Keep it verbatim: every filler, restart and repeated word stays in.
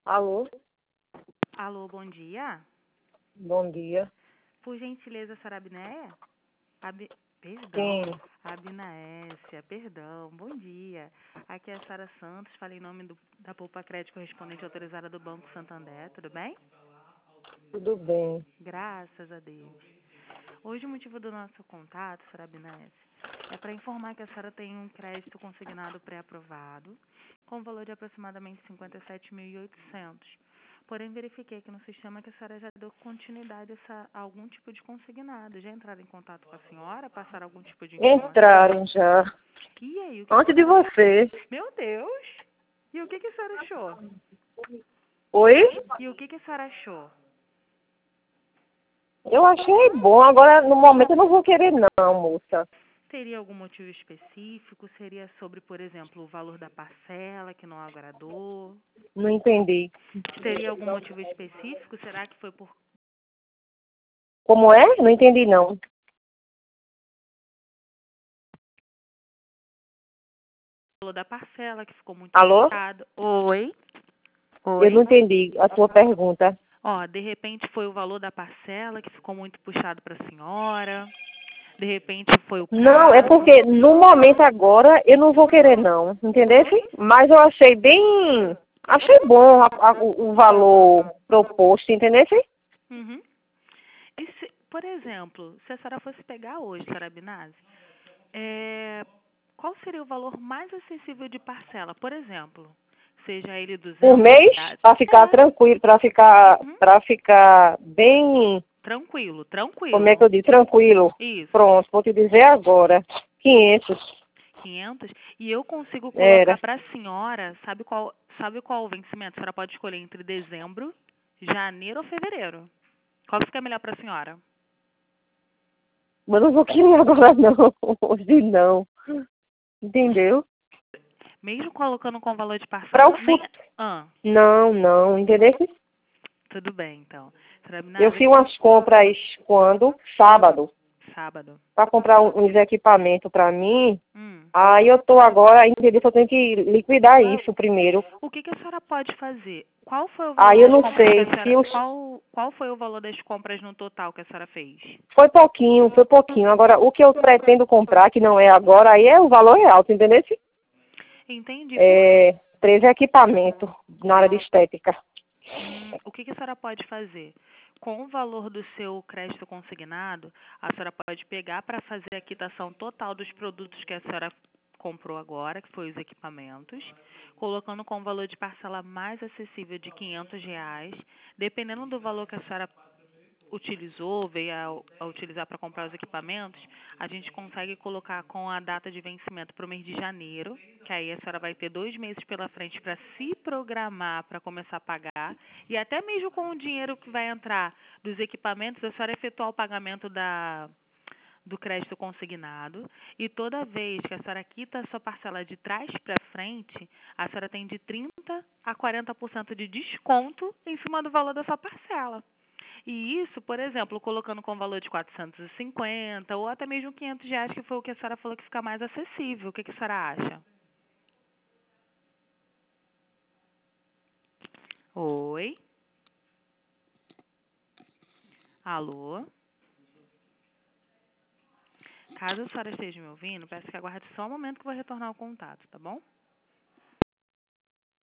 Alô, Alô, bom dia. bom dia. Por gentileza, senhora Abnéia? Ab... Perdão, Sim, Abinaécia, perdão, bom dia. Aqui é a Sara Santos, falei em nome do, da Poupa Crédito correspondente autorizada do Banco Santander, tudo bem? tudo bem. Graças a Deus. Hoje o motivo do nosso contato, senhora Abinaécia, é para informar que a senhora tem um crédito consignado pré-aprovado, com valor de aproximadamente cinquenta e sete mil e oitocentos. Porém, verifiquei aqui no sistema que a senhora já deu continuidade a, essa, a algum tipo de consignado. Já entraram em contato com a senhora? Passaram algum tipo de informação? Entraram já. E aí, o que, que Antes a de senhora... você. Meu Deus! E o que, que a senhora achou? Oi? E o que, que a senhora achou? Eu achei bom. Agora, no momento, eu não vou querer não, moça. Teria algum motivo específico? Seria sobre, por exemplo, o valor da parcela que não agradou? Não entendi. Teria algum motivo específico? Será que foi por Como é? Não entendi, não. valor da parcela que ficou muito Alô? puxado? Oi? Eu não Oi? entendi a sua pergunta. Ó, de repente foi o valor da parcela que ficou muito puxado para a senhora? De repente foi o Não, é prazo? porque no momento agora eu não vou querer não, entendesse? Mas eu achei bem, achei bom a- a- o, o valor proposto, entendesse? Uhum. E se, por exemplo, se a senhora fosse pegar hoje, senhora Binazzi, é, qual seria o valor mais acessível de parcela? Por exemplo, seja ele Por duzentos mês, reais. para ficar É, tranquilo, para ficar, uhum. para ficar bem, Tranquilo, como é que eu tranquilo. digo, tranquilo. Isso. Pronto, vou te dizer agora. quinhentos, quinhentos. E eu consigo colocar era. para a senhora, sabe qual, sabe qual o vencimento? A senhora pode escolher entre dezembro, janeiro ou fevereiro. Qual fica melhor para a senhora? Mas não vou querer agora não, hoje não. Entendeu? Mesmo colocando com valor de Para parcela, o nem... futuro. Ah, Não, não, entendeu? tudo bem, então. Senhora Eu Binazzi, fiz umas compras quando? Sábado. sábado. Para comprar um- uns equipamentos para mim. Hum. Aí eu tô agora, entendeu? Eu tenho que liquidar isso primeiro. O que, que a senhora pode fazer? Qual foi o valor Aí eu das não compras que a sei se senhora... os... Qual, qual foi o valor das compras no total que a senhora fez? Foi pouquinho, foi pouquinho. Agora, o que eu pretendo comprar, que não é agora, aí é o valor é alto, entendeu? Entendi. Por... É, três equipamentos na área de estética. Hum, o que, que a senhora pode fazer? Com o valor do seu crédito consignado, a senhora pode pegar para fazer a quitação total dos produtos que a senhora comprou agora, que foi os equipamentos, colocando com o valor de parcela mais acessível de quinhentos reais, dependendo do valor que a senhora utilizou, veio a, a utilizar para comprar os equipamentos, a gente consegue colocar com a data de vencimento para o mês de janeiro, que aí a senhora vai ter dois meses pela frente para se programar para começar a pagar, e até mesmo com o dinheiro que vai entrar dos equipamentos, a senhora efetuar o pagamento da, do crédito consignado, e toda vez que a senhora quita a sua parcela de trás para frente, a senhora tem de trinta a quarenta por cento de desconto em cima do valor da sua parcela. E isso, por exemplo, colocando com valor de quatrocentos e cinquenta ou até mesmo quinhentos reais, que foi o que a senhora falou que fica mais acessível. O que, que a senhora acha? Oi? Alô? Caso a senhora esteja me ouvindo, peço que aguarde só um momento que eu vou retornar o contato, tá bom?